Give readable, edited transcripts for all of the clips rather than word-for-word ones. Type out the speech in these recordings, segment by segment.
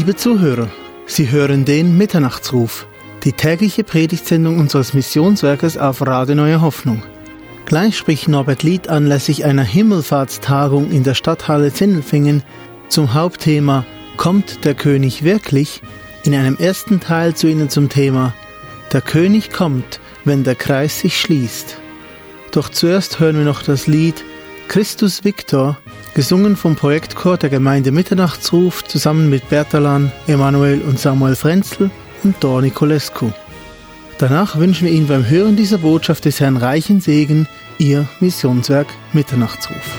Liebe Zuhörer, Sie hören den Mitternachtsruf, die tägliche Predigtsendung unseres Missionswerkes auf Radio Neue Hoffnung. Gleich spricht Norbert Lied anlässlich einer Himmelfahrtstagung in der Stadthalle Sindelfingen zum Hauptthema »Kommt der König wirklich?« in einem ersten Teil zu Ihnen zum Thema »Der König kommt, wenn der Kreis sich schließt«. Doch zuerst hören wir noch das Lied »Christus Victor«, gesungen vom Projektchor der Gemeinde Mitternachtsruf zusammen mit Bertalan, Emanuel und Samuel Frenzel und Dor Nicolescu. Danach wünschen wir Ihnen beim Hören dieser Botschaft des Herrn reichen Segen, Ihr Missionswerk Mitternachtsruf.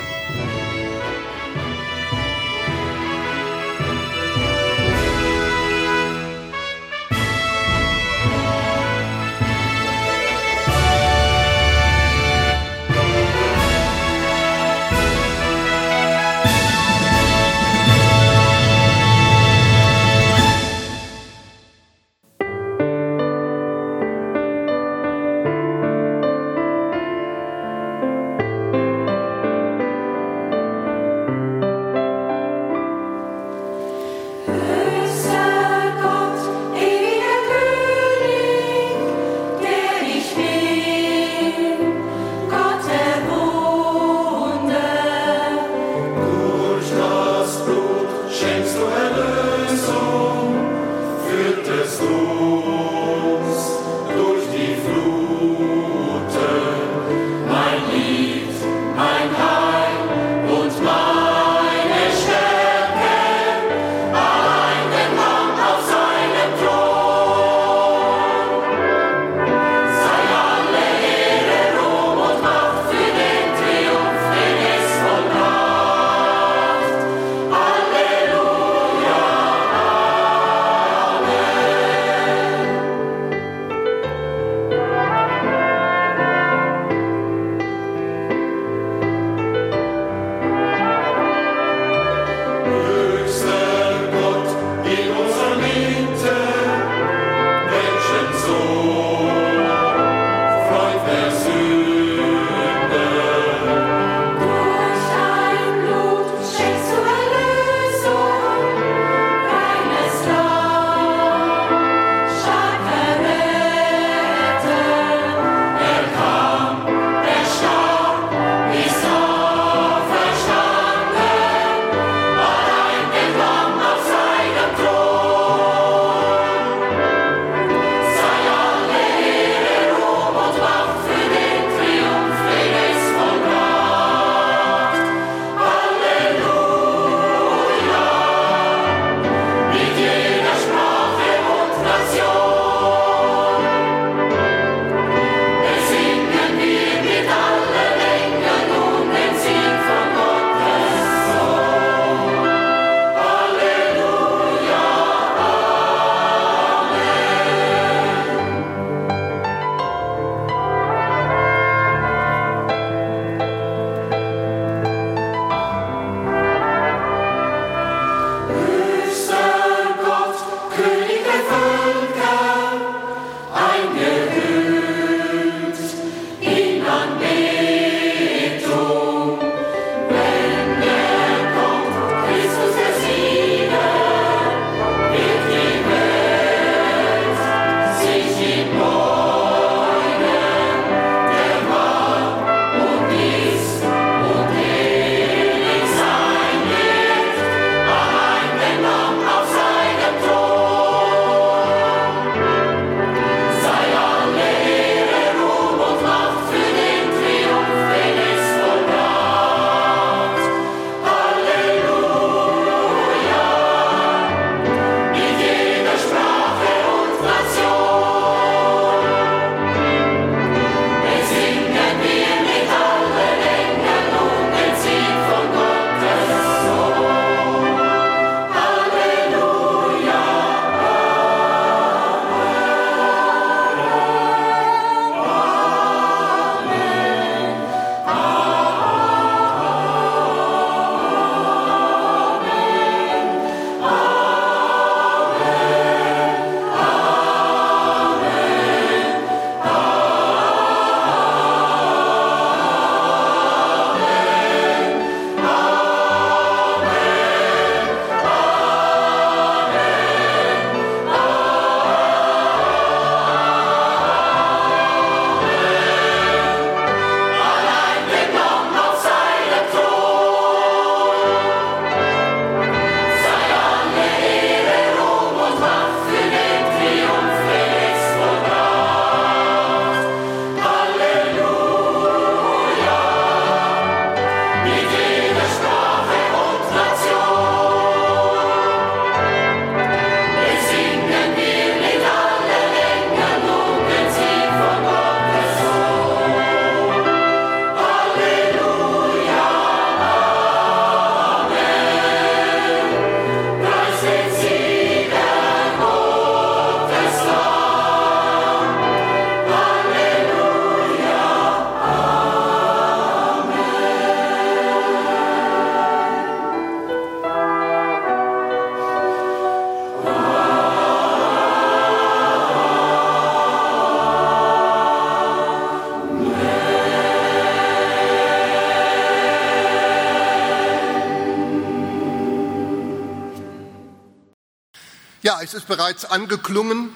es ist bereits angeklungen.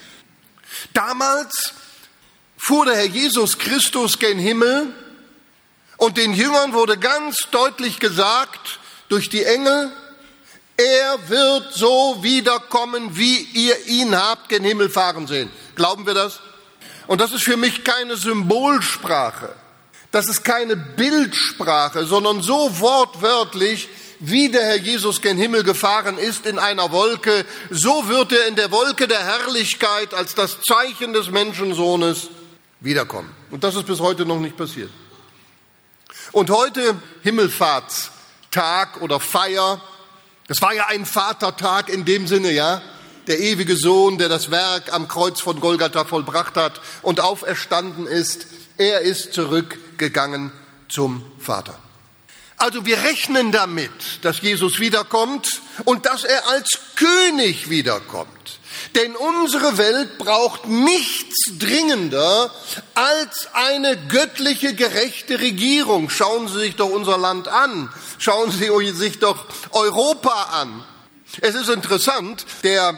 Damals fuhr der Herr Jesus Christus gen Himmel und den Jüngern wurde ganz deutlich gesagt durch die Engel, er wird so wiederkommen, wie ihr ihn habt gen Himmel fahren sehen. Glauben wir das? Und das ist für mich keine Symbolsprache, das ist keine Bildsprache, sondern so wortwörtlich, wie der Herr Jesus gen Himmel gefahren ist in einer Wolke, so wird er in der Wolke der Herrlichkeit als das Zeichen des Menschensohnes wiederkommen. Und das ist bis heute noch nicht passiert. Und heute Himmelfahrtstag oder Feier, das war ja ein Vatertag in dem Sinne, ja, der ewige Sohn, der das Werk am Kreuz von Golgatha vollbracht hat und auferstanden ist, er ist zurückgegangen zum Vater. Also wir rechnen damit, dass Jesus wiederkommt und dass er als König wiederkommt. Denn unsere Welt braucht nichts dringender als eine göttliche, gerechte Regierung. Schauen Sie sich doch unser Land an. Schauen Sie sich doch Europa an. Es ist interessant, der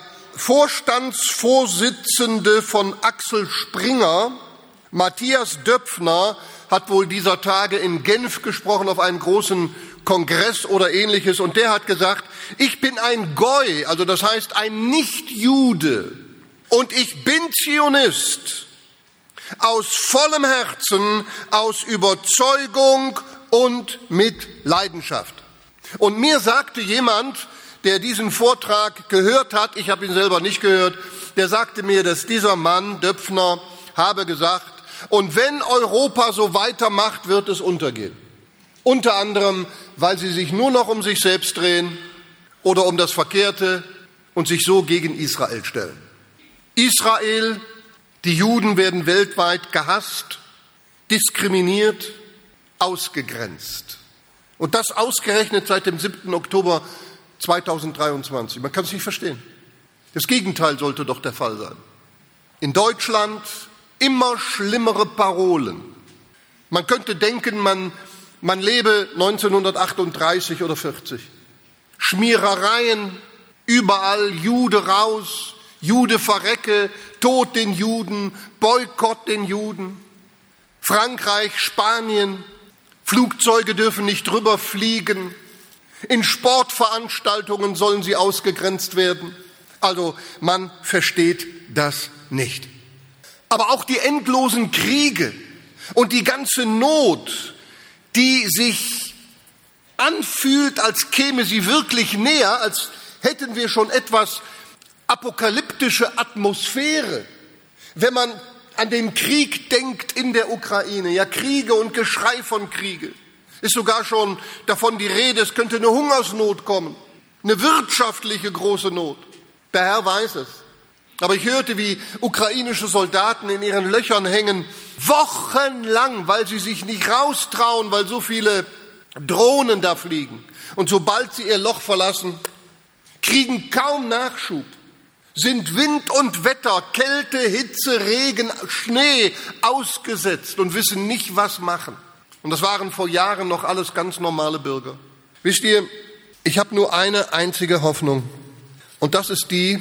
Vorstandsvorsitzende von Axel Springer, Matthias Döpfner, hat wohl dieser Tage in Genf gesprochen auf einem großen Kongress oder ähnliches. Und der hat gesagt, ich bin ein Goi, also das heißt ein Nicht-Jude. Und ich bin Zionist. Aus vollem Herzen, aus Überzeugung und mit Leidenschaft. Und mir sagte jemand, der diesen Vortrag gehört hat, ich habe ihn selber nicht gehört, der sagte mir, dass dieser Mann, Döpfner, habe gesagt, und wenn Europa so weitermacht, wird es untergehen. Unter anderem, weil sie sich nur noch um sich selbst drehen oder um das Verkehrte und sich so gegen Israel stellen. Israel, die Juden werden weltweit gehasst, diskriminiert, ausgegrenzt. Und das ausgerechnet seit dem 7. Oktober 2023. Man kann es nicht verstehen. Das Gegenteil sollte doch der Fall sein. In Deutschland immer schlimmere Parolen. Man könnte denken, man lebe 1938 oder 40. Schmierereien, überall Jude raus, Jude verrecke, Tod den Juden, Boykott den Juden. Frankreich, Spanien, Flugzeuge dürfen nicht drüber fliegen. In Sportveranstaltungen sollen sie ausgegrenzt werden. Also man versteht das nicht. Aber auch die endlosen Kriege und die ganze Not, die sich anfühlt, als käme sie wirklich näher, als hätten wir schon etwas apokalyptische Atmosphäre. Wenn man an den Krieg denkt in der Ukraine, ja, Kriege und Geschrei von Kriege, ist sogar schon davon die Rede, es könnte eine Hungersnot kommen, eine wirtschaftliche große Not. Der Herr weiß es. Aber ich hörte, wie ukrainische Soldaten in ihren Löchern hängen, wochenlang, weil sie sich nicht raustrauen, weil so viele Drohnen da fliegen. Und sobald sie ihr Loch verlassen, kriegen kaum Nachschub, sind Wind und Wetter, Kälte, Hitze, Regen, Schnee ausgesetzt und wissen nicht, was machen. Und das waren vor Jahren noch alles ganz normale Bürger. Wisst ihr, ich habe nur eine einzige Hoffnung. Und das ist die,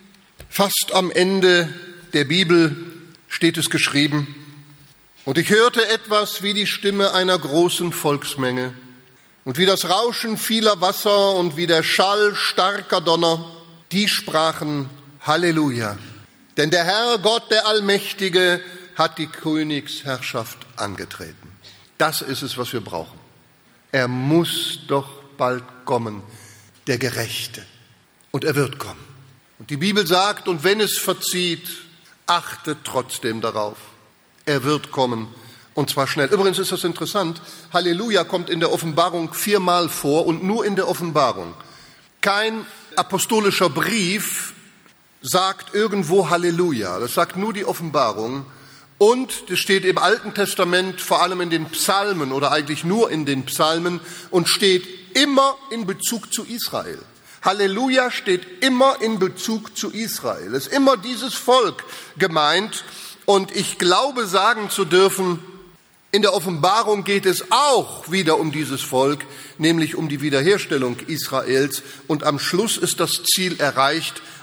fast am Ende der Bibel steht es geschrieben. Und ich hörte etwas wie die Stimme einer großen Volksmenge und wie das Rauschen vieler Wasser und wie der Schall starker Donner. Die sprachen Halleluja, denn der Herr Gott, der Allmächtige, hat die Königsherrschaft angetreten. Das ist es, was wir brauchen. Er muss doch bald kommen, der Gerechte. Und er wird kommen. Und die Bibel sagt, und wenn es verzieht, achtet trotzdem darauf. Er wird kommen, und zwar schnell. Übrigens ist das interessant, Halleluja kommt in der Offenbarung 4-mal vor und nur in der Offenbarung. Kein apostolischer Brief sagt irgendwo Halleluja, das sagt nur die Offenbarung. Und das steht im Alten Testament vor allem in den Psalmen oder eigentlich nur in den Psalmen und steht immer in Bezug zu Israel. Halleluja steht immer in Bezug zu Israel. Es ist immer dieses Volk gemeint. Und ich glaube sagen zu dürfen, in der Offenbarung geht es auch wieder um dieses Volk, nämlich um die Wiederherstellung Israels. Und am Schluss ist das Ziel erreicht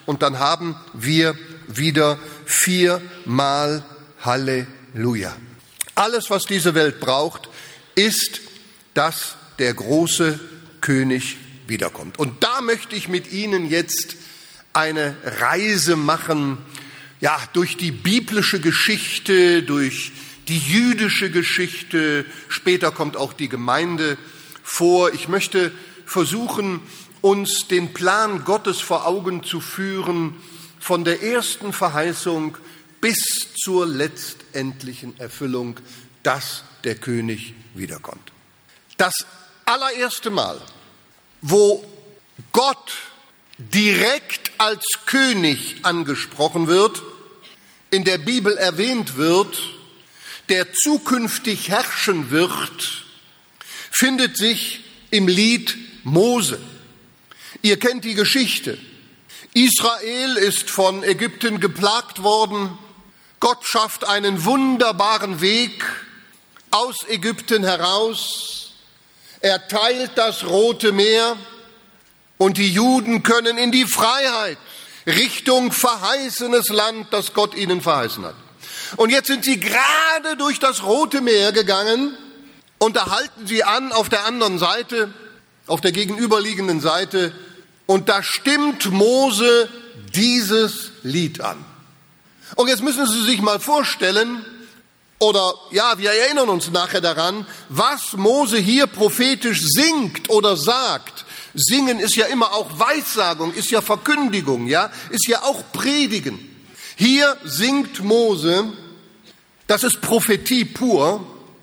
und dann haben wir wieder 4-mal Halleluja. Alles, was diese Welt braucht, ist, dass der große König wiederkommt. Und da möchte ich mit Ihnen jetzt eine Reise machen, ja, durch die biblische Geschichte, durch die jüdische Geschichte. Später kommt auch die Gemeinde vor. Ich möchte versuchen, uns den Plan Gottes vor Augen zu führen, von der ersten Verheißung bis zur letztendlichen Erfüllung, dass der König wiederkommt. Das allererste Mal, wo Gott direkt als König angesprochen wird, in der Bibel erwähnt wird, der zukünftig herrschen wird, findet sich im Lied Mose. Ihr kennt die Geschichte. Israel ist von Ägypten geplagt worden. Gott schafft einen wunderbaren Weg aus Ägypten heraus. Er teilt das Rote Meer und die Juden können in die Freiheit Richtung verheißenes Land, das Gott ihnen verheißen hat. Und jetzt sind sie gerade durch das Rote Meer gegangen und da halten sie an auf der anderen Seite, auf der gegenüberliegenden Seite, und da stimmt Mose dieses Lied an. Und jetzt müssen Sie sich mal vorstellen, oder ja, wir erinnern uns nachher daran, was Mose hier prophetisch singt oder sagt. Singen ist ja immer auch Weissagung, ist ja Verkündigung, ja, ist ja auch Predigen. Hier singt Mose, das ist Prophetie pur: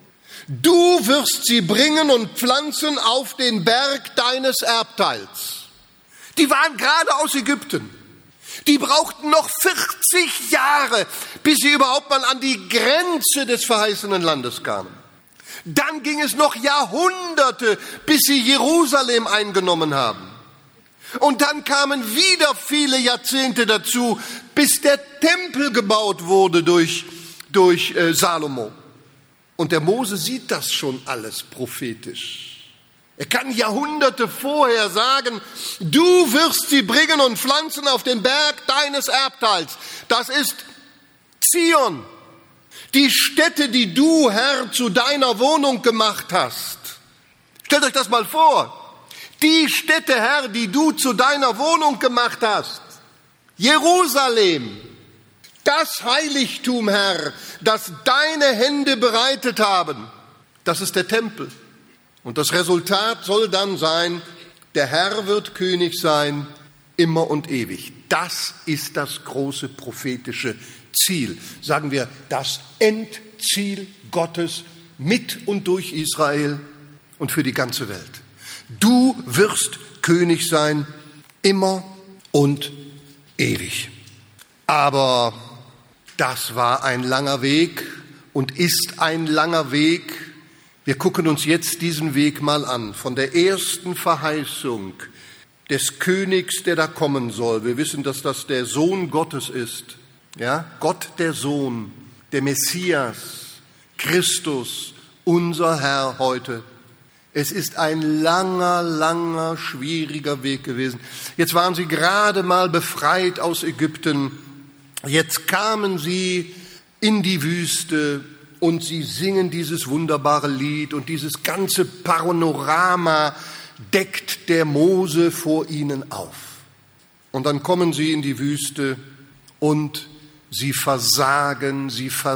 Du wirst sie bringen und pflanzen auf den Berg deines Erbteils. Die waren gerade aus Ägypten. Die brauchten noch 40 Jahre, bis sie überhaupt mal an die Grenze des verheißenen Landes kamen. Dann ging es noch Jahrhunderte, bis sie Jerusalem eingenommen haben. Und dann kamen wieder viele Jahrzehnte dazu, bis der Tempel gebaut wurde durch Salomo. Und der Mose sieht das schon alles prophetisch. Er kann Jahrhunderte vorher sagen, du wirst sie bringen und pflanzen auf den Berg deines Erbteils. Das ist Zion, die Stätte, die du, Herr, zu deiner Wohnung gemacht hast. Stellt euch das mal vor. Die Stätte, Herr, die du zu deiner Wohnung gemacht hast. Jerusalem, das Heiligtum, Herr, das deine Hände bereitet haben. Das ist der Tempel. Und das Resultat soll dann sein, der Herr wird König sein, immer und ewig. Das ist das große prophetische Ziel. Sagen wir, das Endziel Gottes mit und durch Israel und für die ganze Welt. Du wirst König sein, immer und ewig. Aber das war ein langer Weg und ist ein langer Weg. Wir gucken uns jetzt diesen Weg mal an, von der ersten Verheißung des Königs, der da kommen soll. Wir wissen, dass das der Sohn Gottes ist. Ja, Gott der Sohn, der Messias, Christus, unser Herr heute. Es ist ein langer, schwieriger Weg gewesen. Jetzt waren sie gerade mal befreit aus Ägypten. Jetzt kamen sie in die Wüste. Und sie singen dieses wunderbare Lied und dieses ganze Panorama deckt der Mose vor ihnen auf. Und dann kommen sie in die Wüste und sie versagen.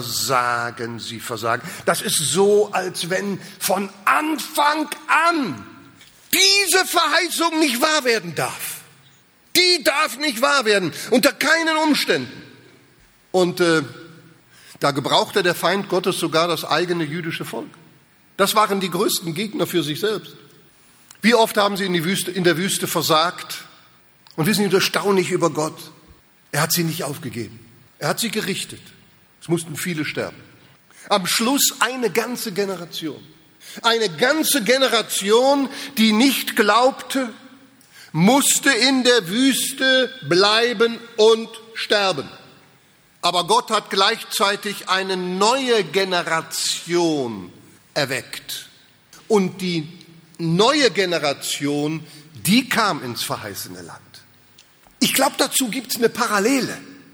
Das ist so, als wenn von Anfang an diese Verheißung nicht wahr werden darf. Die darf nicht wahr werden, unter keinen Umständen. Und da gebrauchte der Feind Gottes sogar das eigene jüdische Volk. Das waren die größten Gegner für sich selbst. Wie oft haben sie in der Wüste versagt? Und wir sind erstaunlich über Gott. Er hat sie nicht aufgegeben. Er hat sie gerichtet. Es mussten viele sterben. Am Schluss eine ganze Generation. Eine ganze Generation, die nicht glaubte, musste in der Wüste bleiben und sterben. Aber Gott hat gleichzeitig eine neue Generation erweckt. Und die neue Generation, die kam ins verheißene Land. Ich glaube, dazu gibt es eine Parallele.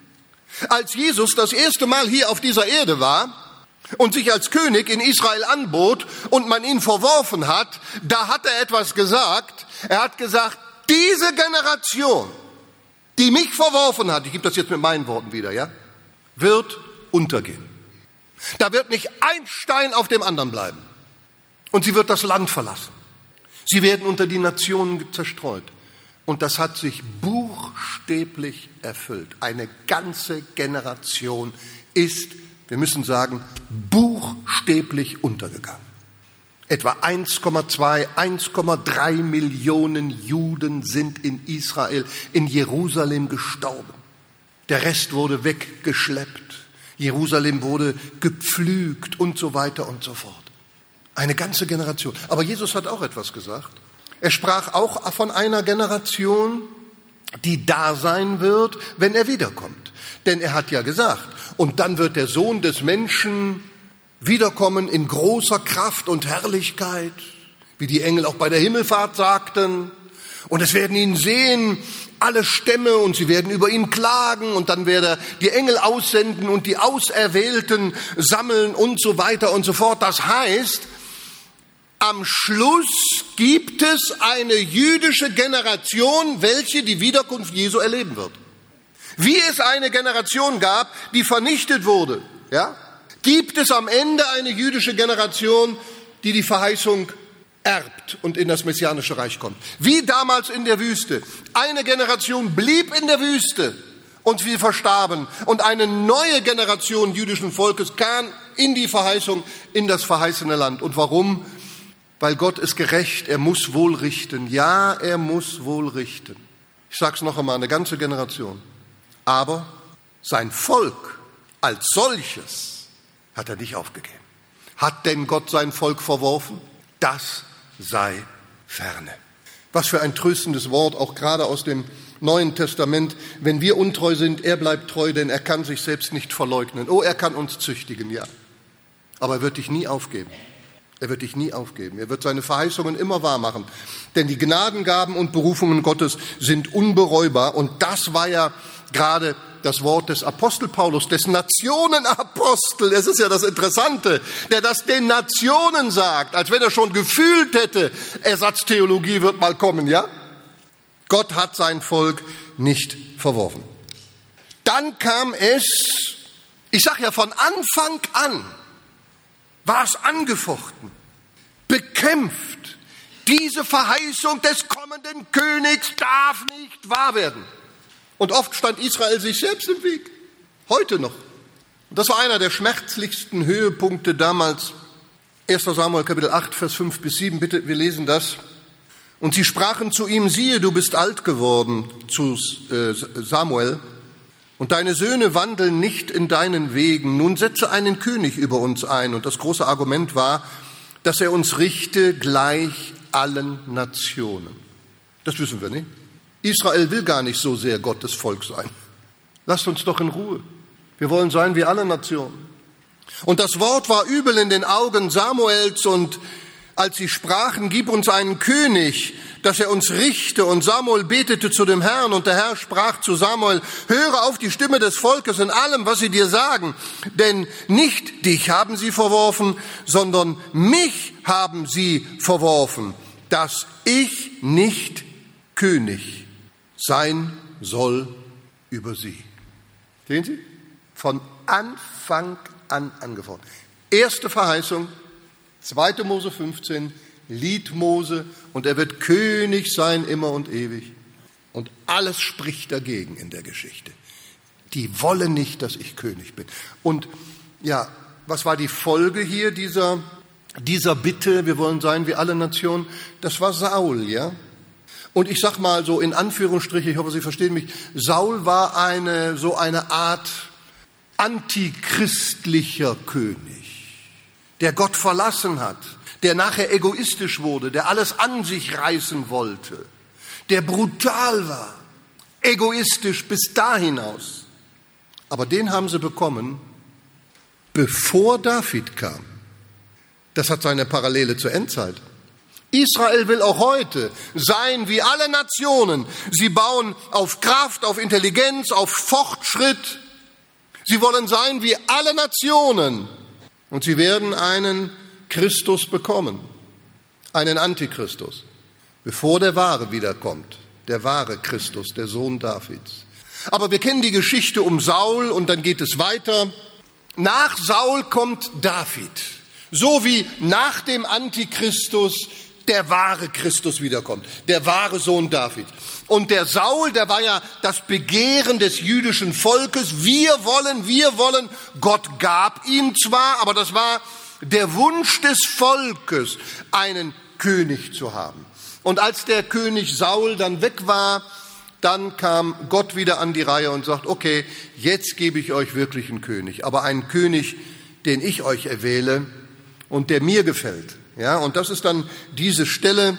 Als Jesus das erste Mal hier auf dieser Erde war und sich als König in Israel anbot und man ihn verworfen hat, da hat er etwas gesagt. Er hat gesagt, diese Generation, die mich verworfen hat, ich gebe das jetzt mit meinen Worten wieder, ja, wird untergehen. Da wird nicht ein Stein auf dem anderen bleiben. Und sie wird das Land verlassen. Sie werden unter die Nationen zerstreut. Und das hat sich buchstäblich erfüllt. Eine ganze Generation ist, wir müssen sagen, buchstäblich untergegangen. Etwa 1,2, 1,3 Millionen Juden sind in Israel, in Jerusalem gestorben. Der Rest wurde weggeschleppt. Jerusalem wurde gepflügt und so weiter und so fort. Eine ganze Generation. Aber Jesus hat auch etwas gesagt. Er sprach auch von einer Generation, die da sein wird, wenn er wiederkommt. Denn er hat ja gesagt, und dann wird der Sohn des Menschen wiederkommen in großer Kraft und Herrlichkeit, wie die Engel auch bei der Himmelfahrt sagten. Und es werden ihn sehen, alle Stämme, und sie werden über ihn klagen, und dann wird er die Engel aussenden und die Auserwählten sammeln und so weiter und so fort. Das heißt, am Schluss gibt es eine jüdische Generation, welche die Wiederkunft Jesu erleben wird. Wie es eine Generation gab, die vernichtet wurde, ja, gibt es am Ende eine jüdische Generation, die die Verheißung erbt und in das messianische Reich kommt. Wie damals in der Wüste. Eine Generation blieb in der Wüste und sie verstarben. Und eine neue Generation jüdischen Volkes kam in die Verheißung, in das verheißene Land. Und warum? Weil Gott ist gerecht, er muss wohl richten. Ja, er muss wohl richten. Ich sage es noch einmal, eine ganze Generation. Aber sein Volk als solches hat er nicht aufgegeben. Hat denn Gott sein Volk verworfen? Das sei ferne. Was für ein tröstendes Wort, auch gerade aus dem Neuen Testament. Wenn wir untreu sind, er bleibt treu, denn er kann sich selbst nicht verleugnen. Oh, er kann uns züchtigen, ja. Aber er wird dich nie aufgeben. Er wird dich nie aufgeben. Er wird seine Verheißungen immer wahr machen. Denn die Gnadengaben und Berufungen Gottes sind unbereubar. Und das war ja gerade das Wort des Apostel Paulus, des Nationenapostel. Es ist ja das Interessante, der das den Nationen sagt, als wenn er schon gefühlt hätte, Ersatztheologie wird mal kommen, ja? Gott hat sein Volk nicht verworfen. Dann kam es, ich sage ja von Anfang an, war es angefochten, bekämpft. Diese Verheißung des kommenden Königs darf nicht wahr werden. Und oft stand Israel sich selbst im Weg. Heute noch. Und das war einer der schmerzlichsten Höhepunkte damals. 1. Samuel Kapitel 8, Vers 5 bis 7. Bitte, wir lesen das. Und sie sprachen zu ihm, siehe, du bist alt geworden, zu Samuel, und deine Söhne wandeln nicht in deinen Wegen. Nun setze einen König über uns ein. Und das große Argument war, dass er uns richte gleich allen Nationen. Das wissen wir nicht. Israel will gar nicht so sehr Gottes Volk sein. Lasst uns doch in Ruhe. Wir wollen sein wie alle Nationen. Und das Wort war übel in den Augen Samuels, und als sie sprachen, gib uns einen König, dass er uns richte. Und Samuel betete zu dem Herrn, und der Herr sprach zu Samuel, höre auf die Stimme des Volkes in allem, was sie dir sagen. Denn nicht dich haben sie verworfen, sondern mich haben sie verworfen, dass ich nicht König sein soll über sie. Sehen Sie? Von Anfang an angefochten. Erste Verheißung, 2. Mose 15, Lied Mose, und er wird König sein immer und ewig. Und alles spricht dagegen in der Geschichte. Die wollen nicht, dass ich König bin. Und ja, was war die Folge hier dieser Bitte, wir wollen sein wie alle Nationen? Das war Saul, ja? Und ich sag mal so in Anführungsstrichen, ich hoffe, Sie verstehen mich, Saul war eine Art antichristlicher König, der Gott verlassen hat, der nachher egoistisch wurde, der alles an sich reißen wollte, der brutal war, egoistisch bis da hinaus. Aber den haben sie bekommen, bevor David kam. Das hat seine Parallele zur Endzeit. Israel will auch heute sein wie alle Nationen. Sie bauen auf Kraft, auf Intelligenz, auf Fortschritt. Sie wollen sein wie alle Nationen. Und sie werden einen Christus bekommen, einen Antichristus, bevor der Wahre wiederkommt, der wahre Christus, der Sohn Davids. Aber wir kennen die Geschichte um Saul und dann geht es weiter. Nach Saul kommt David, so wie nach dem Antichristus der wahre Christus wiederkommt, der wahre Sohn Davids. Und der Saul, der war ja das Begehren des jüdischen Volkes. Wir wollen, Gott gab ihn zwar, aber das war der Wunsch des Volkes, einen König zu haben. Und als der König Saul dann weg war, dann kam Gott wieder an die Reihe und sagt, okay, jetzt gebe ich euch wirklich einen König, aber einen König, den ich euch erwähle und der mir gefällt. Ja, und das ist dann diese Stelle,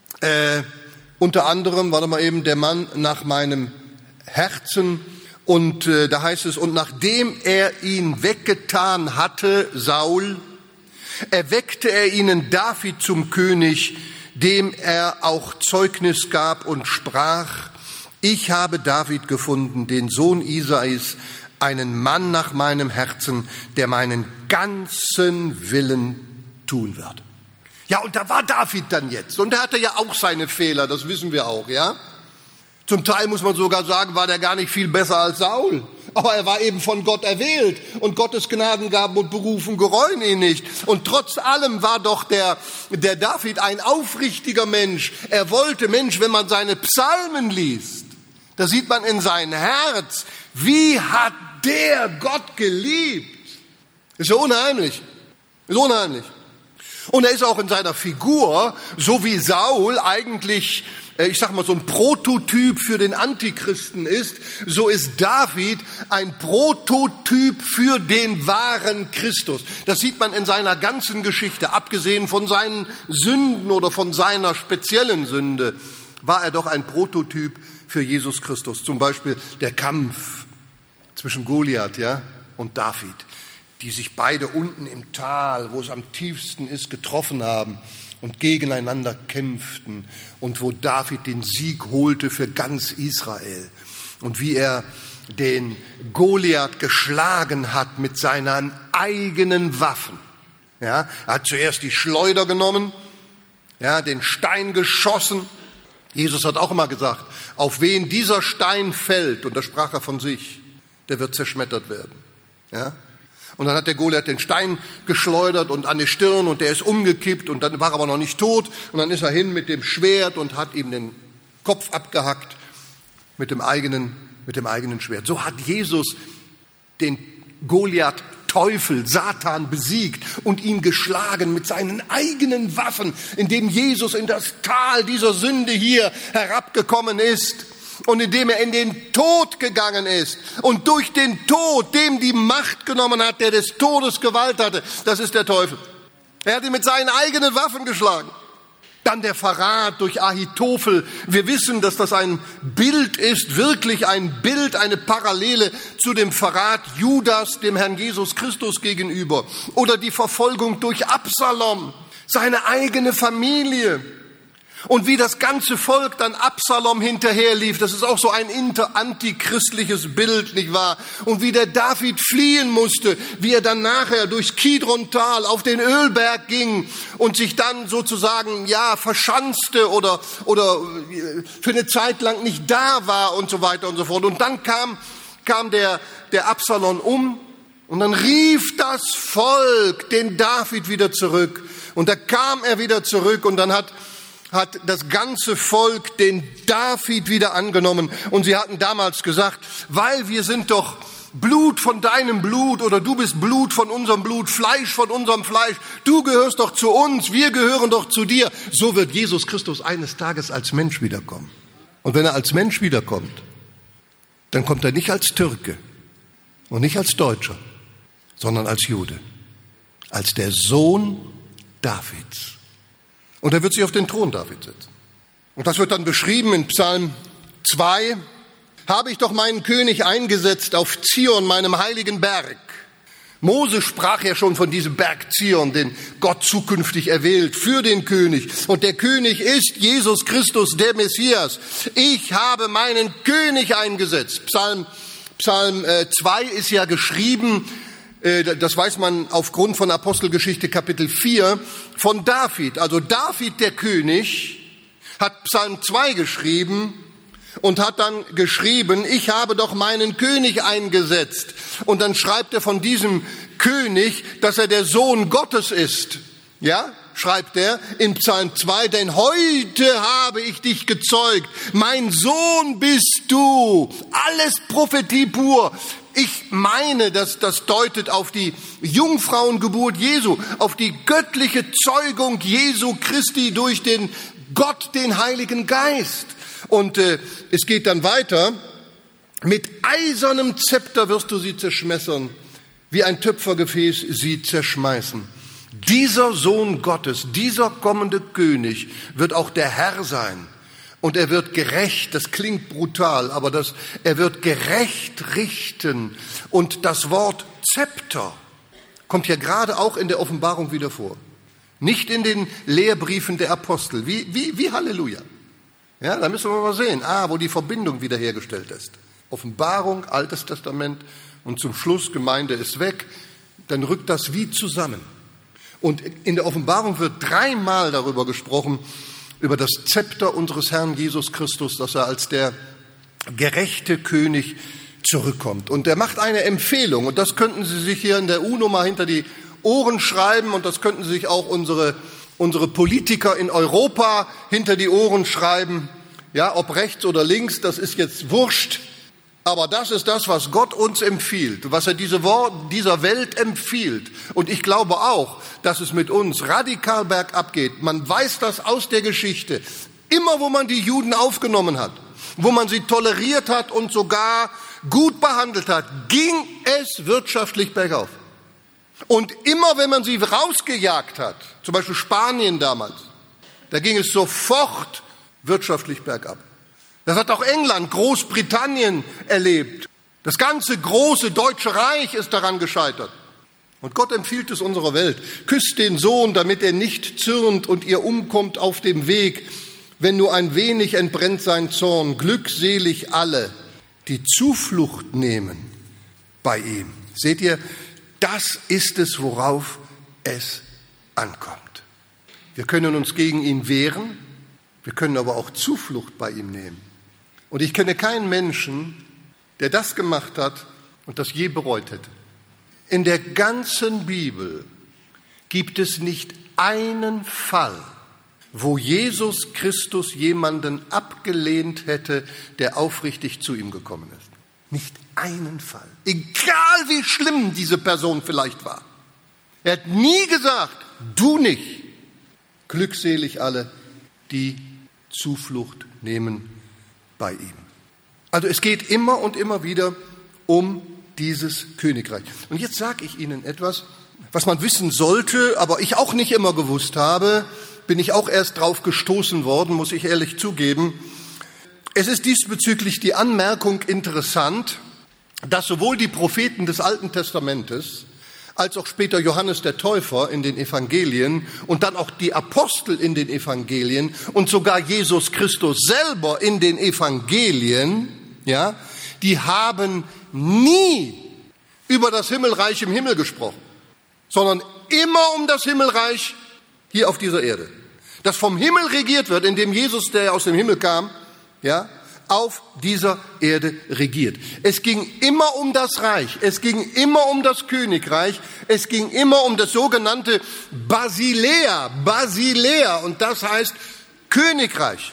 unter anderem, der Mann nach meinem Herzen. Und da heißt es, und nachdem er ihn weggetan hatte, Saul, erweckte er ihnen David zum König, dem er auch Zeugnis gab und sprach, ich habe David gefunden, den Sohn Isais, einen Mann nach meinem Herzen, der meinen ganzen Willen tun wird. Ja, und da war David dann jetzt. Und er hatte ja auch seine Fehler, das wissen wir auch, ja. Zum Teil muss man sogar sagen, war der gar nicht viel besser als Saul. Aber er war eben von Gott erwählt. Und Gottes Gnadengaben und Berufung gereuen ihn nicht. Und trotz allem war doch der David ein aufrichtiger Mensch. Er wollte, wenn man seine Psalmen liest, da sieht man in sein Herz, wie hat der Gott geliebt. Ist so unheimlich. Ist unheimlich. Und er ist auch in seiner Figur, so wie Saul eigentlich, so ein Prototyp für den Antichristen ist, so ist David ein Prototyp für den wahren Christus. Das sieht man in seiner ganzen Geschichte. Abgesehen von seinen Sünden oder von seiner speziellen Sünde, war er doch ein Prototyp für Jesus Christus. Zum Beispiel der Kampf zwischen Goliath, und David, die sich beide unten im Tal, wo es am tiefsten ist, getroffen haben und gegeneinander kämpften und wo David den Sieg holte für ganz Israel und wie er den Goliath geschlagen hat mit seinen eigenen Waffen. Ja, er hat zuerst die Schleuder genommen, den Stein geschossen. Jesus hat auch immer gesagt, auf wen dieser Stein fällt, und da sprach er von sich, der wird zerschmettert werden. Ja? Und dann hat der Goliath den Stein geschleudert und an die Stirn und der ist umgekippt und dann war er aber noch nicht tot. Und dann ist er hin mit dem Schwert und hat ihm den Kopf abgehackt mit dem eigenen Schwert. So hat Jesus den Goliath Teufel, Satan besiegt und ihn geschlagen mit seinen eigenen Waffen, indem Jesus in das Tal dieser Sünde hier herabgekommen ist. Und indem er in den Tod gegangen ist und durch den Tod dem die Macht genommen hat, der des Todes Gewalt hatte, das ist der Teufel. Er hat ihn mit seinen eigenen Waffen geschlagen. Dann der Verrat durch Ahitophel. Wir wissen, dass das ein Bild ist, wirklich ein Bild, eine Parallele zu dem Verrat Judas, dem Herrn Jesus Christus gegenüber. Oder die Verfolgung durch Absalom, seine eigene Familie. Und wie das ganze Volk dann Absalom hinterherlief, das ist auch so ein antichristliches Bild, nicht wahr? Und wie der David fliehen musste, wie er dann nachher durchs Kidron-Tal auf den Ölberg ging und sich dann sozusagen, verschanzte oder für eine Zeit lang nicht da war und so weiter und so fort. Und dann kam der Absalom um und dann rief das Volk den David wieder zurück. Und da kam er wieder zurück und dann hat das ganze Volk den David wieder angenommen. Und sie hatten damals gesagt, weil wir sind doch Blut von deinem Blut oder du bist Blut von unserem Blut, Fleisch von unserem Fleisch. Du gehörst doch zu uns, wir gehören doch zu dir. So wird Jesus Christus eines Tages als Mensch wiederkommen. Und wenn er als Mensch wiederkommt, dann kommt er nicht als Türke und nicht als Deutscher, sondern als Jude, als der Sohn Davids. Und er wird sich auf den Thron Davids setzen. Und das wird dann beschrieben in Psalm 2. Habe ich doch meinen König eingesetzt auf Zion, meinem heiligen Berg. Mose sprach ja schon von diesem Berg Zion, den Gott zukünftig erwählt für den König. Und der König ist Jesus Christus, der Messias. Ich habe meinen König eingesetzt. Psalm 2 ist ja geschrieben, das weiß man aufgrund von Apostelgeschichte Kapitel 4, von David. Also David, der König, hat Psalm 2 geschrieben und hat dann geschrieben, ich habe doch meinen König eingesetzt. Und dann schreibt er von diesem König, dass er der Sohn Gottes ist. Ja, schreibt er in Psalm 2, denn heute habe ich dich gezeugt. Mein Sohn bist du. Alles Prophetie pur. Ich meine, das deutet auf die Jungfrauengeburt Jesu, auf die göttliche Zeugung Jesu Christi durch den Gott, den Heiligen Geist. Und es geht dann weiter, mit eisernem Zepter wirst du sie zerschmettern, wie ein Töpfergefäß sie zerschmeißen. Dieser Sohn Gottes, dieser kommende König wird auch der Herr sein. Und er wird gerecht, das klingt brutal, aber er wird gerecht richten. Und das Wort Zepter kommt ja gerade auch in der Offenbarung wieder vor. Nicht in den Lehrbriefen der Apostel. Wie Halleluja. Ja, da müssen wir mal sehen, wo die Verbindung wiederhergestellt ist. Offenbarung, Altes Testament und zum Schluss Gemeinde ist weg. Dann rückt das wie zusammen. Und in der Offenbarung wird 3-mal darüber gesprochen, über das Zepter unseres Herrn Jesus Christus, dass er als der gerechte König zurückkommt. Und er macht eine Empfehlung, und das könnten Sie sich hier in der UNO mal hinter die Ohren schreiben, und das könnten sich auch unsere Politiker in Europa hinter die Ohren schreiben. Ja, ob rechts oder links, das ist jetzt wurscht. Aber das ist das, was Gott uns empfiehlt, was er dieser Welt empfiehlt. Und ich glaube auch, dass es mit uns radikal bergab geht. Man weiß das aus der Geschichte. Immer wo man die Juden aufgenommen hat, wo man sie toleriert hat und sogar gut behandelt hat, ging es wirtschaftlich bergauf. Und immer wenn man sie rausgejagt hat, zum Beispiel Spanien damals, da ging es sofort wirtschaftlich bergab. Das hat auch England, Großbritannien erlebt. Das ganze große Deutsche Reich ist daran gescheitert. Und Gott empfiehlt es unserer Welt. Küsst den Sohn, damit er nicht zürnt und ihr umkommt auf dem Weg. Wenn nur ein wenig entbrennt sein Zorn, glückselig alle, die Zuflucht nehmen bei ihm. Seht ihr, das ist es, worauf es ankommt. Wir können uns gegen ihn wehren, wir können aber auch Zuflucht bei ihm nehmen. Und ich kenne keinen Menschen, der das gemacht hat und das je bereut hätte. In der ganzen Bibel gibt es nicht einen Fall, wo Jesus Christus jemanden abgelehnt hätte, der aufrichtig zu ihm gekommen ist. Nicht einen Fall. Egal wie schlimm diese Person vielleicht war. Er hat nie gesagt, du nicht. Glückselig alle, die Zuflucht nehmen bei ihm. Also es geht immer und immer wieder um dieses Königreich. Und jetzt sage ich Ihnen etwas, was man wissen sollte, aber ich auch nicht immer gewusst habe, bin ich auch erst drauf gestoßen worden, muss ich ehrlich zugeben. Es ist diesbezüglich die Anmerkung interessant, dass sowohl die Propheten des Alten Testamentes als auch später Johannes der Täufer in den Evangelien und dann auch die Apostel in den Evangelien und sogar Jesus Christus selber in den Evangelien, ja, die haben nie über das Himmelreich im Himmel gesprochen, sondern immer um das Himmelreich hier auf dieser Erde. Das vom Himmel regiert wird, indem Jesus, der aus dem Himmel kam, ja, auf dieser Erde regiert. Es ging immer um das Reich, es ging immer um das Königreich, es ging immer um das sogenannte Basileia, und das heißt Königreich.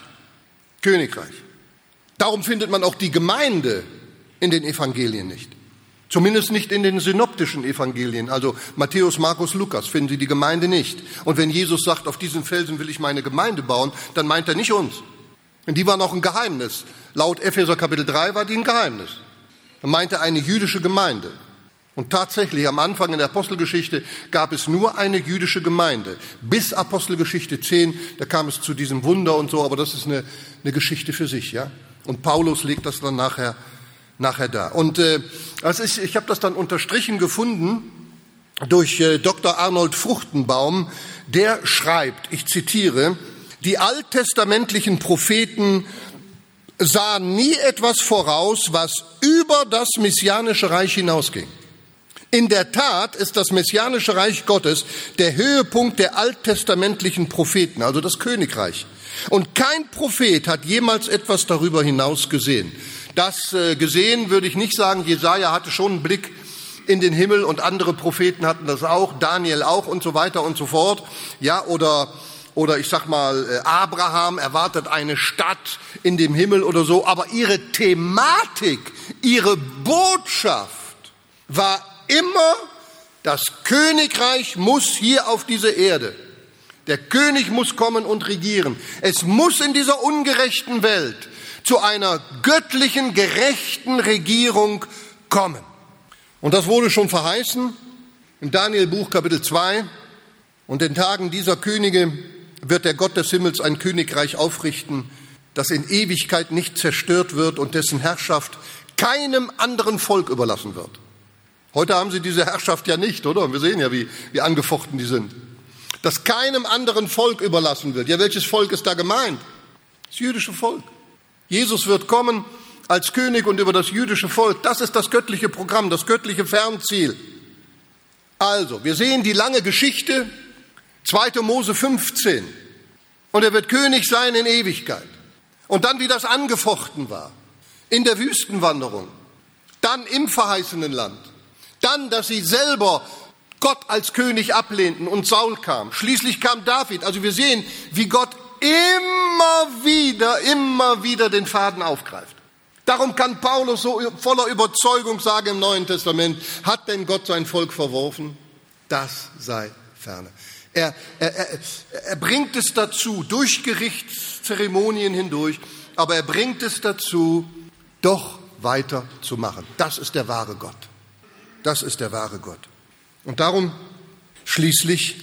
Darum findet man auch die Gemeinde in den Evangelien nicht. Zumindest nicht in den synoptischen Evangelien, also Matthäus, Markus, Lukas, finden Sie die Gemeinde nicht. Und wenn Jesus sagt, auf diesen Felsen will ich meine Gemeinde bauen, dann meint er nicht uns. Und die waren auch ein Geheimnis. Laut Epheser Kapitel 3 war die ein Geheimnis. Er meinte eine jüdische Gemeinde. Und tatsächlich, am Anfang in der Apostelgeschichte gab es nur eine jüdische Gemeinde. Bis Apostelgeschichte 10, da kam es zu diesem Wunder und so, aber das ist eine Geschichte für sich, ja. Und Paulus legt das dann nachher da. Und ich habe das dann unterstrichen gefunden durch Dr. Arnold Fruchtenbaum, der schreibt, ich zitiere, die alttestamentlichen Propheten sahen nie etwas voraus, was über das messianische Reich hinausging. In der Tat ist das messianische Reich Gottes der Höhepunkt der alttestamentlichen Propheten, also das Königreich. Und kein Prophet hat jemals etwas darüber hinaus gesehen. Das gesehen würde ich nicht sagen, Jesaja hatte schon einen Blick in den Himmel und andere Propheten hatten das auch, Daniel auch und so weiter und so fort. Ja, oder ich sag mal, Abraham erwartet eine Stadt in dem Himmel oder so. Aber ihre Thematik, ihre Botschaft war immer, das Königreich muss hier auf diese Erde. Der König muss kommen und regieren. Es muss in dieser ungerechten Welt zu einer göttlichen, gerechten Regierung kommen. Und das wurde schon verheißen im Daniel-Buch Kapitel 2. Und in Tagen dieser Könige wird der Gott des Himmels ein Königreich aufrichten, das in Ewigkeit nicht zerstört wird und dessen Herrschaft keinem anderen Volk überlassen wird. Heute haben sie diese Herrschaft ja nicht, oder? Und wir sehen ja, wie angefochten die sind. Das keinem anderen Volk überlassen wird. Ja, welches Volk ist da gemeint? Das jüdische Volk. Jesus wird kommen als König und über das jüdische Volk. Das ist das göttliche Programm, das göttliche Fernziel. Also, wir sehen die lange Geschichte, 2. Mose 15. Und er wird König sein in Ewigkeit. Und dann, wie das angefochten war, in der Wüstenwanderung, dann im verheißenen Land, dann, dass sie selber Gott als König ablehnten und Saul kam. Schließlich kam David. Also wir sehen, wie Gott immer wieder den Faden aufgreift. Darum kann Paulus so voller Überzeugung sagen im Neuen Testament, hat denn Gott sein Volk verworfen? Das sei ferne. Er bringt es dazu, durch Gerichtszeremonien hindurch, aber er bringt es dazu, doch weiter zu machen. Das ist der wahre Gott. Das ist der wahre Gott. Und darum, schließlich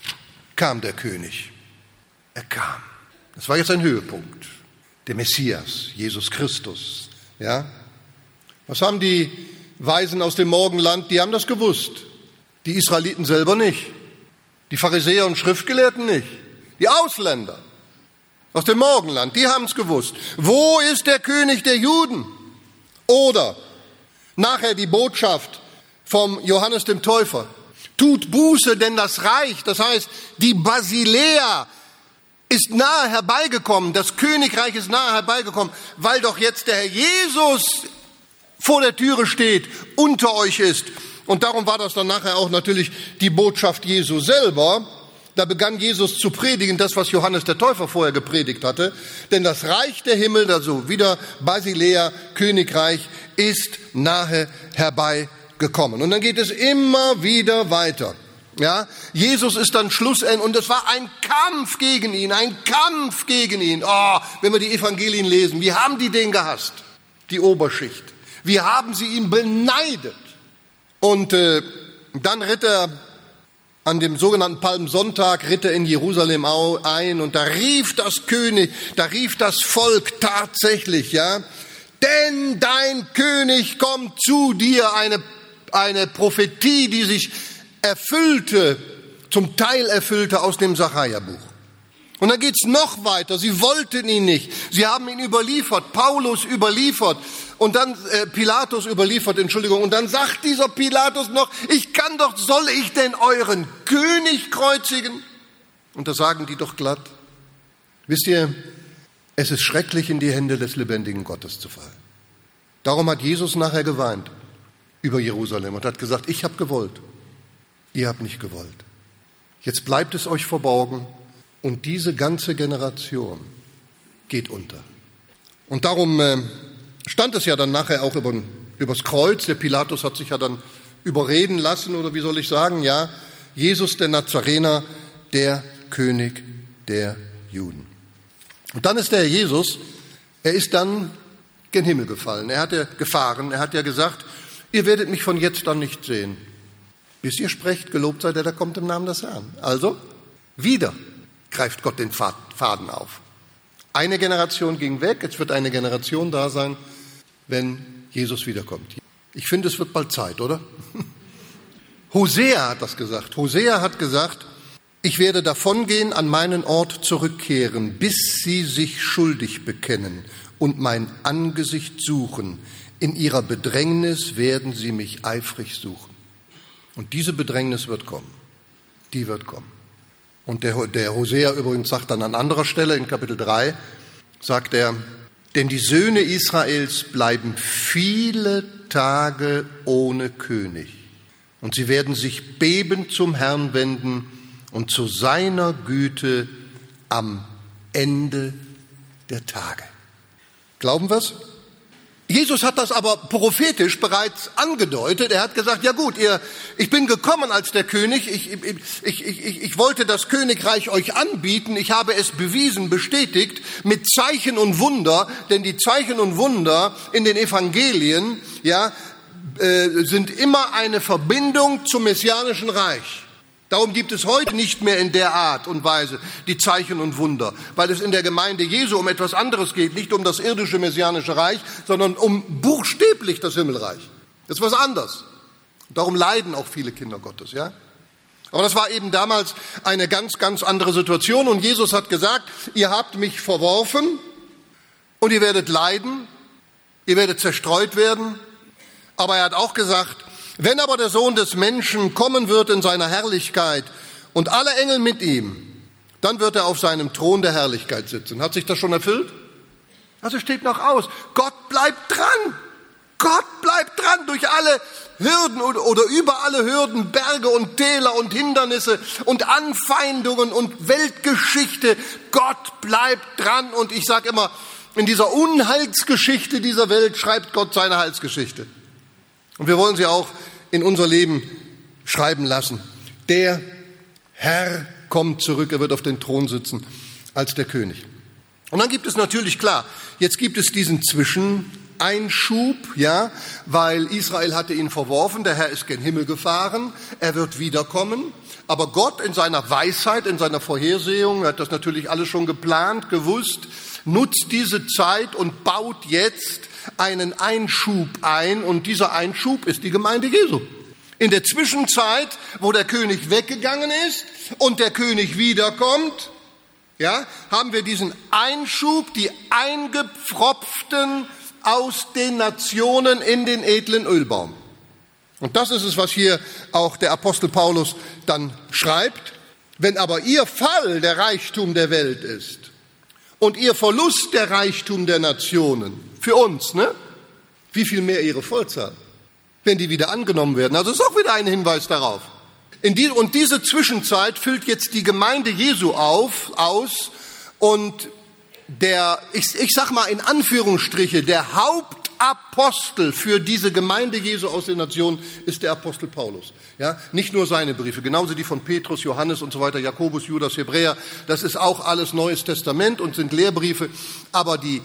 kam der König. Er kam. Das war jetzt ein Höhepunkt. Der Messias, Jesus Christus. Ja? Was haben die Weisen aus dem Morgenland? Die haben das gewusst. Die Israeliten selber nicht. Die Pharisäer und Schriftgelehrten nicht. Die Ausländer aus dem Morgenland, die haben es gewusst. Wo ist der König der Juden? Oder nachher die Botschaft vom Johannes dem Täufer. Tut Buße, denn das Reich, das heißt, die Basilea ist nahe herbeigekommen, das Königreich ist nahe herbeigekommen, weil doch jetzt der Herr Jesus vor der Türe steht, unter euch ist. Und darum war das dann nachher auch natürlich die Botschaft Jesu selber. Da begann Jesus zu predigen, das, was Johannes der Täufer vorher gepredigt hatte. Denn das Reich der Himmel, also wieder Basilea, Königreich, ist nahe herbeigekommen. Und dann geht es immer wieder weiter. Ja, Jesus ist dann Schlussend und es war ein Kampf gegen ihn, ein Kampf gegen ihn. Oh, wenn wir die Evangelien lesen, wie haben die den gehasst? Die Oberschicht. Wie haben sie ihn beneidet? Und dann ritt er an dem sogenannten Palmsonntag, ritt er in Jerusalem ein und da rief das Volk tatsächlich, ja, denn dein König kommt zu dir, eine Prophetie, die sich zum Teil erfüllte aus dem Sacharja-Buch. Und dann geht's noch weiter. Sie wollten ihn nicht. Sie haben ihn überliefert, Paulus überliefert und dann Pilatus überliefert, und dann sagt dieser Pilatus noch, soll ich denn euren König kreuzigen? Und da sagen die doch glatt, wisst ihr, es ist schrecklich, in die Hände des lebendigen Gottes zu fallen. Darum hat Jesus nachher geweint über Jerusalem und hat gesagt, ich habe gewollt. Ihr habt nicht gewollt. Jetzt bleibt es euch verborgen und diese ganze Generation geht unter. Und darum stand es ja dann nachher auch übers Kreuz. Der Pilatus hat sich ja dann überreden lassen, oder wie soll ich sagen, ja, Jesus der Nazarener, der König der Juden. Und dann ist der Jesus, er ist dann gen Himmel gefallen. Er hat ja gesagt, ihr werdet mich von jetzt an nicht sehen. Bis ihr sprecht, gelobt sei der, der kommt im Namen des Herrn. Also, wieder greift Gott den Faden auf. Eine Generation ging weg, jetzt wird eine Generation da sein, wenn Jesus wiederkommt. Ich finde, es wird bald Zeit, oder? Hosea hat das gesagt. Hosea hat gesagt, ich werde davongehen, an meinen Ort zurückkehren, bis sie sich schuldig bekennen und mein Angesicht suchen. In ihrer Bedrängnis werden sie mich eifrig suchen. Und diese Bedrängnis wird kommen. Die wird kommen. Und der Hosea übrigens sagt dann an anderer Stelle, in Kapitel 3, sagt er, denn die Söhne Israels bleiben viele Tage ohne König. Und sie werden sich bebend zum Herrn wenden und zu seiner Güte am Ende der Tage. Glauben wir's? Jesus hat das aber prophetisch bereits angedeutet. Er hat gesagt, ja gut, ich bin gekommen als der König, ich wollte das Königreich euch anbieten, ich habe es bewiesen, bestätigt mit Zeichen und Wunder, denn die Zeichen und Wunder in den Evangelien, sind immer eine Verbindung zum messianischen Reich. Darum gibt es heute nicht mehr in der Art und Weise die Zeichen und Wunder, weil es in der Gemeinde Jesu um etwas anderes geht, nicht um das irdische messianische Reich, sondern um buchstäblich das Himmelreich. Das ist was anderes. Darum leiden auch viele Kinder Gottes, ja? Aber das war eben damals eine ganz, ganz andere Situation und Jesus hat gesagt, ihr habt mich verworfen und ihr werdet leiden, ihr werdet zerstreut werden, aber er hat auch gesagt, wenn aber der Sohn des Menschen kommen wird in seiner Herrlichkeit und alle Engel mit ihm, dann wird er auf seinem Thron der Herrlichkeit sitzen. Hat sich das schon erfüllt? Also steht noch aus. Gott bleibt dran. Gott bleibt dran durch alle Hürden oder über alle Hürden, Berge und Täler und Hindernisse und Anfeindungen und Weltgeschichte. Gott bleibt dran und ich sage immer, in dieser Unheilsgeschichte dieser Welt schreibt Gott seine Heilsgeschichte. Und wir wollen sie auch in unser Leben schreiben lassen. Der Herr kommt zurück, er wird auf den Thron sitzen als der König. Und dann gibt es natürlich, klar, jetzt gibt es diesen Zwischeneinschub, ja, weil Israel hatte ihn verworfen, der Herr ist gen Himmel gefahren, er wird wiederkommen. Aber Gott in seiner Weisheit, in seiner Vorhersehung, er hat das natürlich alles schon geplant, gewusst, nutzt diese Zeit und baut jetzt einen Einschub ein und dieser Einschub ist die Gemeinde Jesu. In der Zwischenzeit, wo der König weggegangen ist und der König wiederkommt, ja, haben wir diesen Einschub, die Eingepfropften aus den Nationen in den edlen Ölbaum. Und das ist es, was hier auch der Apostel Paulus dann schreibt. Wenn aber ihr Fall der Reichtum der Welt ist und ihr Verlust der Reichtum der Nationen, für uns, ne? Wie viel mehr ihre Vollzahl, wenn die wieder angenommen werden. Also ist auch wieder ein Hinweis darauf. Und diese Zwischenzeit füllt jetzt die Gemeinde Jesu aus und ich sag mal in Anführungsstriche, der Hauptapostel für diese Gemeinde Jesu aus den Nationen ist der Apostel Paulus. Ja, nicht nur seine Briefe, genauso die von Petrus, Johannes und so weiter, Jakobus, Judas, Hebräer, das ist auch alles Neues Testament und sind Lehrbriefe, aber die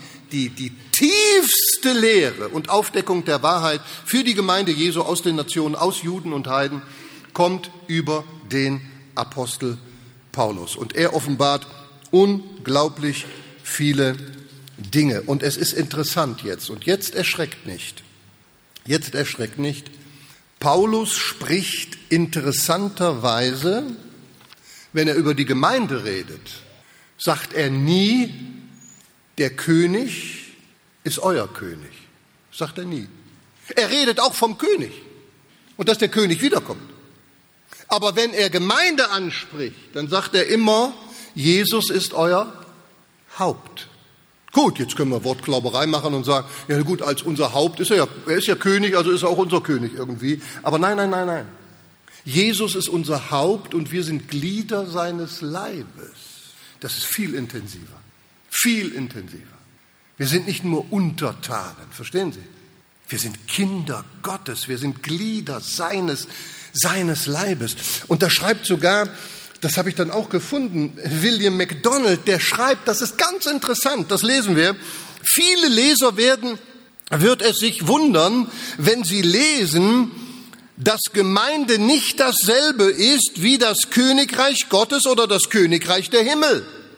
tiefste Lehre und Aufdeckung der Wahrheit für die Gemeinde Jesu aus den Nationen, aus Juden und Heiden, kommt über den Apostel Paulus. Und er offenbart unglaublich viele Dinge. Und es ist interessant jetzt. Und jetzt erschreckt nicht. Jetzt erschreckt nicht. Paulus spricht interessanterweise, wenn er über die Gemeinde redet, sagt er nie, der König ist euer König. Sagt er nie. Er redet auch vom König und dass der König wiederkommt. Aber wenn er Gemeinde anspricht, dann sagt er immer, Jesus ist euer Haupt. Gut, jetzt können wir Wortklauberei machen und sagen, ja gut, als unser Haupt ist er ist ja König, also ist er auch unser König irgendwie. Aber nein. Jesus ist unser Haupt und wir sind Glieder seines Leibes. Das ist viel intensiver. Viel intensiver. Wir sind nicht nur Untertanen, verstehen Sie? Wir sind Kinder Gottes, wir sind Glieder seines Leibes. Und da schreibt sogar, das habe ich dann auch gefunden, William MacDonald, der schreibt, das ist ganz interessant, das lesen wir, viele Leser wird es sich wundern, wenn sie lesen, dass Gemeinde nicht dasselbe ist wie das Königreich Gottes oder das Königreich der Himmel.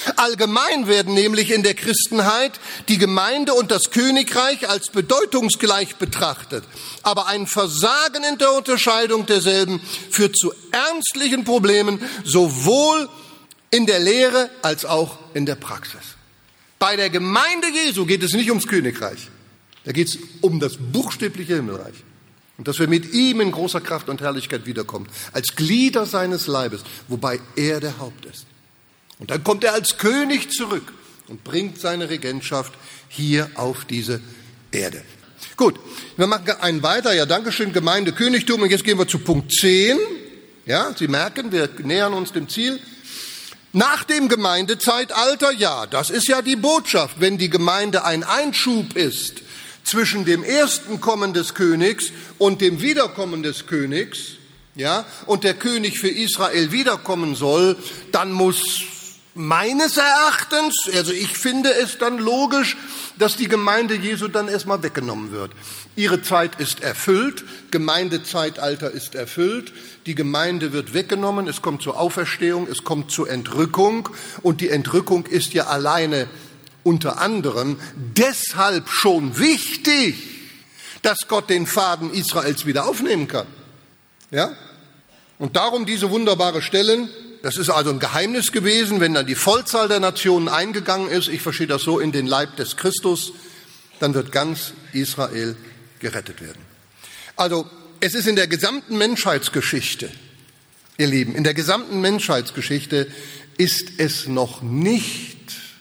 Allgemein werden nämlich in der Christenheit die Gemeinde und das Königreich als bedeutungsgleich betrachtet. Aber ein Versagen in der Unterscheidung derselben führt zu ernstlichen Problemen, sowohl in der Lehre als auch in der Praxis. Bei der Gemeinde Jesu geht es nicht ums Königreich. Da geht es um das buchstäbliche Himmelreich. Und dass wir mit ihm in großer Kraft und Herrlichkeit wiederkommen, als Glieder seines Leibes, wobei er der Haupt ist. Und dann kommt er als König zurück und bringt seine Regentschaft hier auf diese Erde. Gut, wir machen einen weiter. Ja, Dankeschön, Gemeinde, Königtum. Und jetzt gehen wir zu Punkt 10. Ja, Sie merken, wir nähern uns dem Ziel. Nach dem Gemeindezeitalter, ja, das ist ja die Botschaft, wenn die Gemeinde ein Einschub ist zwischen dem ersten Kommen des Königs und dem Wiederkommen des Königs, ja, und der König für Israel wiederkommen soll, dann muss meines Erachtens, also ich finde es dann logisch, dass die Gemeinde Jesu dann erstmal weggenommen wird. Ihre Zeit ist erfüllt, Gemeindezeitalter ist erfüllt, die Gemeinde wird weggenommen, es kommt zur Auferstehung, es kommt zur Entrückung und die Entrückung ist ja alleine unter anderem deshalb schon wichtig, dass Gott den Faden Israels wieder aufnehmen kann. Ja? Und darum diese wunderbare Stellen, das ist also ein Geheimnis gewesen, wenn dann die Vollzahl der Nationen eingegangen ist, ich verstehe das so, in den Leib des Christus, dann wird ganz Israel gerettet werden. Also es ist in der gesamten Menschheitsgeschichte, ihr Lieben, in der gesamten Menschheitsgeschichte ist es noch nicht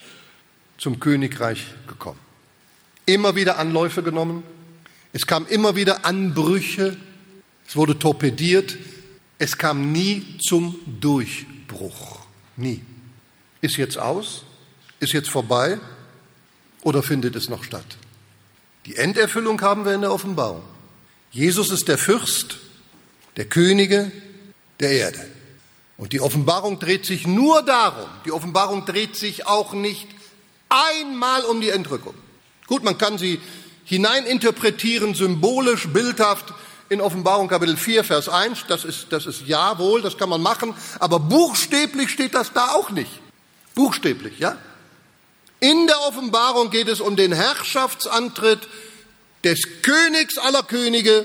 zum Königreich gekommen. Immer wieder Anläufe genommen, es kam immer wieder Anbrüche, es wurde torpediert, es kam nie zum Durchbruch. Nie. Ist jetzt aus? Ist jetzt vorbei? Oder findet es noch statt? Die Enderfüllung haben wir in der Offenbarung. Jesus ist der Fürst der Könige der Erde. Und die Offenbarung dreht sich nur darum. Die Offenbarung dreht sich auch nicht einmal um die Entrückung. Gut, man kann sie hineininterpretieren, symbolisch, bildhaft, in Offenbarung Kapitel 4, Vers 1, das ist jawohl, das kann man machen, aber buchstäblich steht das da auch nicht. Buchstäblich, ja? In der Offenbarung geht es um den Herrschaftsantritt des Königs aller Könige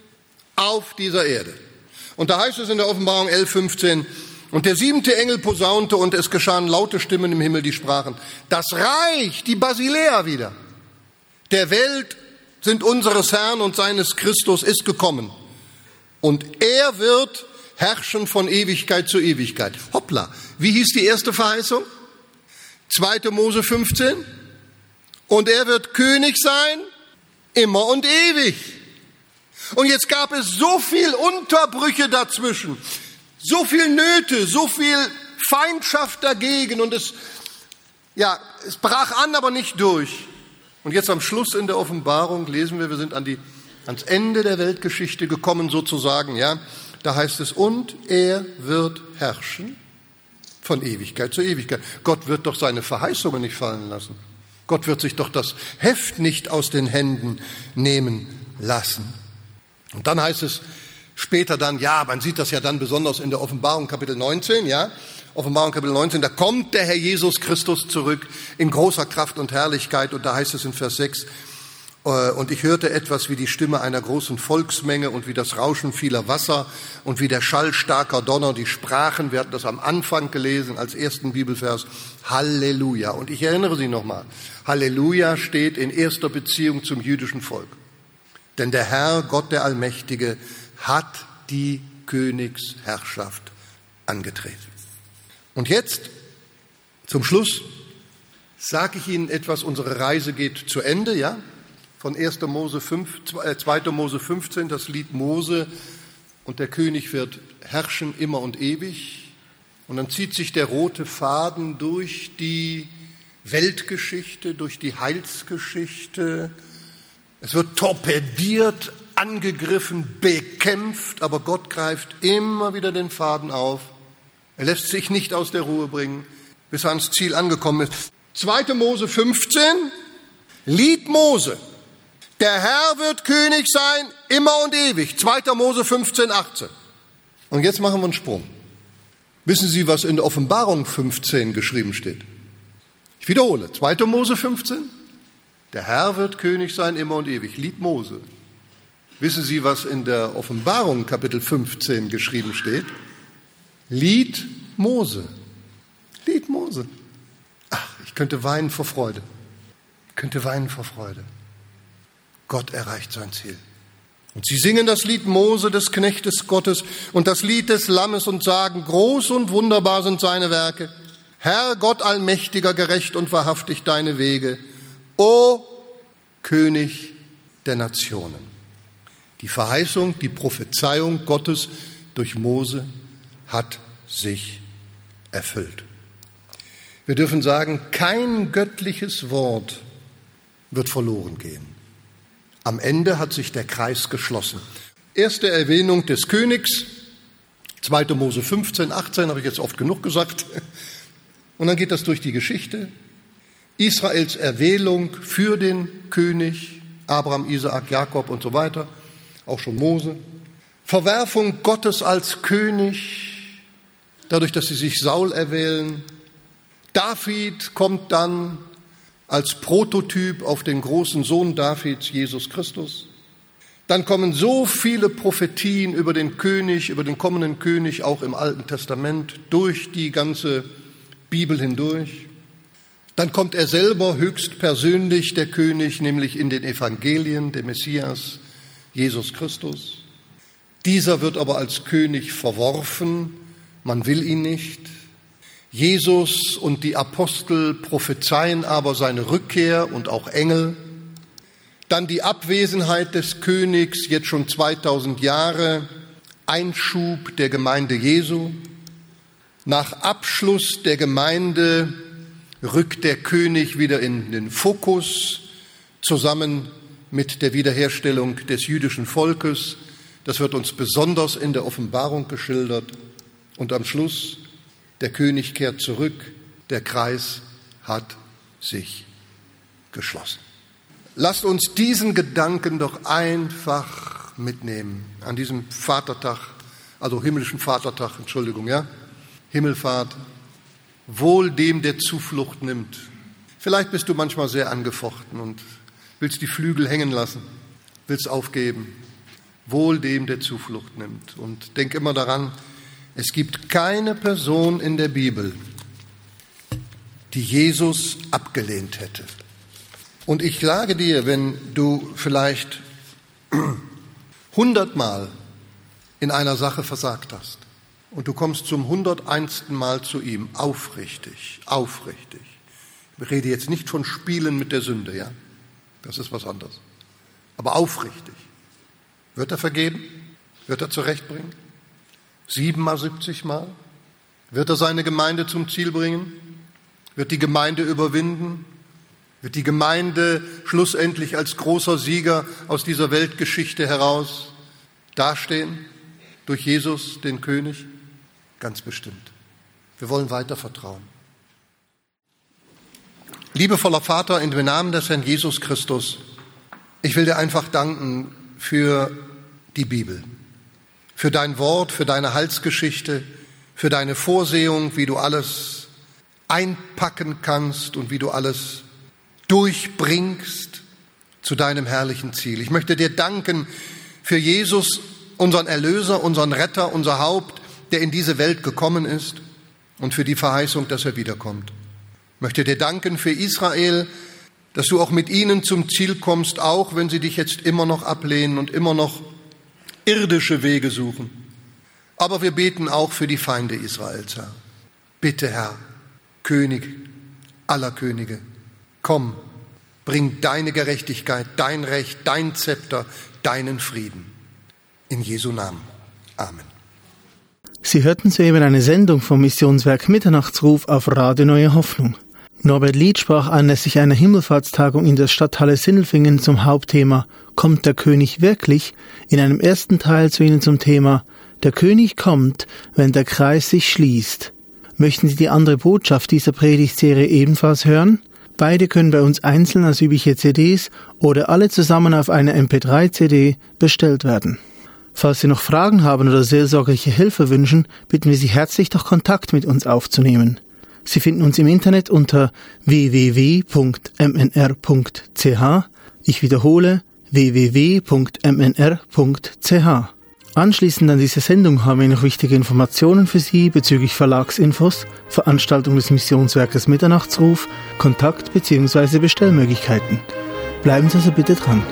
auf dieser Erde. Und da heißt es in der Offenbarung 11,15, und der 7. Engel posaunte, und es geschahen laute Stimmen im Himmel, die sprachen, das Reich, die Basilea wieder, der Welt sind unseres Herrn und seines Christus ist gekommen. Und er wird herrschen von Ewigkeit zu Ewigkeit. Hoppla, wie hieß die erste Verheißung? 2. Mose 15. Und er wird König sein, immer und ewig. Und jetzt gab es so viel Unterbrüche dazwischen, so viel Nöte, so viel Feindschaft dagegen und es brach an, aber nicht durch. Und jetzt am Schluss in der Offenbarung lesen wir sind ans Ende der Weltgeschichte gekommen sozusagen, ja. Da heißt es, und er wird herrschen von Ewigkeit zu Ewigkeit. Gott wird doch seine Verheißungen nicht fallen lassen. Gott wird sich doch das Heft nicht aus den Händen nehmen lassen. Und dann heißt es später dann, ja, man sieht das ja dann besonders in der Offenbarung Kapitel 19, ja. Offenbarung Kapitel 19, da kommt der Herr Jesus Christus zurück in großer Kraft und Herrlichkeit. Und da heißt es in Vers 6, und ich hörte etwas wie die Stimme einer großen Volksmenge und wie das Rauschen vieler Wasser und wie der Schall starker Donner, die sprachen, wir hatten das am Anfang gelesen als ersten Bibelvers, Halleluja. Und ich erinnere Sie nochmal, Halleluja steht in erster Beziehung zum jüdischen Volk. Denn der Herr, Gott der Allmächtige, hat die Königsherrschaft angetreten. Und jetzt, zum Schluss, sage ich Ihnen etwas, unsere Reise geht zu Ende, ja? Von 2. Mose 15, das Lied Mose, und der König wird herrschen immer und ewig. Und dann zieht sich der rote Faden durch die Weltgeschichte, durch die Heilsgeschichte. Es wird torpediert, angegriffen, bekämpft, aber Gott greift immer wieder den Faden auf. Er lässt sich nicht aus der Ruhe bringen, bis er ans Ziel angekommen ist. 2. Mose 15, Lied Mose. Der Herr wird König sein, immer und ewig. 2. Mose 15, 18. Und jetzt machen wir einen Sprung. Wissen Sie, was in der Offenbarung 15 geschrieben steht? Ich wiederhole, 2. Mose 15. Der Herr wird König sein, immer und ewig. Lied Mose. Wissen Sie, was in der Offenbarung Kapitel 15 geschrieben steht? Lied Mose. Lied Mose. Ach, ich könnte weinen vor Freude. Gott erreicht sein Ziel. Und sie singen das Lied Mose des Knechtes Gottes und das Lied des Lammes und sagen, groß und wunderbar sind seine Werke. Herr Gott allmächtiger, gerecht und wahrhaftig deine Wege. O König der Nationen. Die Verheißung, die Prophezeiung Gottes durch Mose hat sich erfüllt. Wir dürfen sagen, kein göttliches Wort wird verloren gehen. Am Ende hat sich der Kreis geschlossen. Erste Erwähnung des Königs, 2. Mose 15, 18, habe ich jetzt oft genug gesagt. Und dann geht das durch die Geschichte. Israels Erwählung für den König, Abraham, Isaak, Jakob und so weiter, auch schon Mose. Verwerfung Gottes als König, dadurch, dass sie sich Saul erwählen. David kommt dann als Prototyp auf den großen Sohn Davids, Jesus Christus. Dann kommen so viele Prophetien über den König, über den kommenden König, auch im Alten Testament, durch die ganze Bibel hindurch. Dann kommt er selber höchstpersönlich, der König, nämlich in den Evangelien, der Messias, Jesus Christus. Dieser wird aber als König verworfen, man will ihn nicht. Jesus und die Apostel prophezeien aber seine Rückkehr und auch Engel. Dann die Abwesenheit des Königs, jetzt schon 2000 Jahre, Einschub der Gemeinde Jesu. Nach Abschluss der Gemeinde rückt der König wieder in den Fokus, zusammen mit der Wiederherstellung des jüdischen Volkes. Das wird uns besonders in der Offenbarung geschildert. Und am Schluss, der König kehrt zurück, der Kreis hat sich geschlossen. Lasst uns diesen Gedanken doch einfach mitnehmen an diesem Vatertag, also himmlischen Vatertag, Himmelfahrt. Wohl dem, der Zuflucht nimmt. Vielleicht bist du manchmal sehr angefochten und willst die Flügel hängen lassen, willst aufgeben. Wohl dem, der Zuflucht nimmt. Und denk immer daran, es gibt keine Person in der Bibel, die Jesus abgelehnt hätte. Und ich sage dir, wenn du vielleicht 100-mal in einer Sache versagt hast und du kommst zum 101. Mal zu ihm, aufrichtig. Ich rede jetzt nicht von Spielen mit der Sünde, ja? Das ist was anderes. Aber aufrichtig. Wird er vergeben? Wird er zurechtbringen? 7-mal, 70-mal? Wird er seine Gemeinde zum Ziel bringen? Wird die Gemeinde überwinden? Wird die Gemeinde schlussendlich als großer Sieger aus dieser Weltgeschichte heraus dastehen? Durch Jesus, den König? Ganz bestimmt. Wir wollen weiter vertrauen. Liebevoller Vater, in dem Namen des Herrn Jesus Christus, ich will dir einfach danken für die Bibel, für dein Wort, für deine Heilsgeschichte, für deine Vorsehung, wie du alles einpacken kannst und wie du alles durchbringst zu deinem herrlichen Ziel. Ich möchte dir danken für Jesus, unseren Erlöser, unseren Retter, unser Haupt, der in diese Welt gekommen ist, und für die Verheißung, dass er wiederkommt. Ich möchte dir danken für Israel, dass du auch mit ihnen zum Ziel kommst, auch wenn sie dich jetzt immer noch ablehnen und immer noch irdische Wege suchen. Aber wir beten auch für die Feinde Israels, Herr. Bitte, Herr, König aller Könige, komm, bring deine Gerechtigkeit, dein Recht, dein Zepter, deinen Frieden. In Jesu Namen. Amen. Sie hörten soeben eine Sendung vom Missionswerk Mitternachtsruf auf Radio Neue Hoffnung. Norbert Lied sprach anlässlich einer Himmelfahrtstagung in der Stadthalle Sindelfingen zum Hauptthema »Kommt der König wirklich?« in einem ersten Teil zu Ihnen zum Thema »Der König kommt, wenn der Kreis sich schließt«. Möchten Sie die andere Botschaft dieser Predigtserie ebenfalls hören? Beide können bei uns einzeln als übliche CDs oder alle zusammen auf einer MP3-CD bestellt werden. Falls Sie noch Fragen haben oder seelsorgerliche Hilfe wünschen, bitten wir Sie herzlich, doch Kontakt mit uns aufzunehmen. Sie finden uns im Internet unter www.mnr.ch. Ich wiederhole www.mnr.ch. Anschließend an diese Sendung haben wir noch wichtige Informationen für Sie bezüglich Verlagsinfos, Veranstaltung des Missionswerkes Mitternachtsruf, Kontakt- bzw. Bestellmöglichkeiten. Bleiben Sie also bitte dran.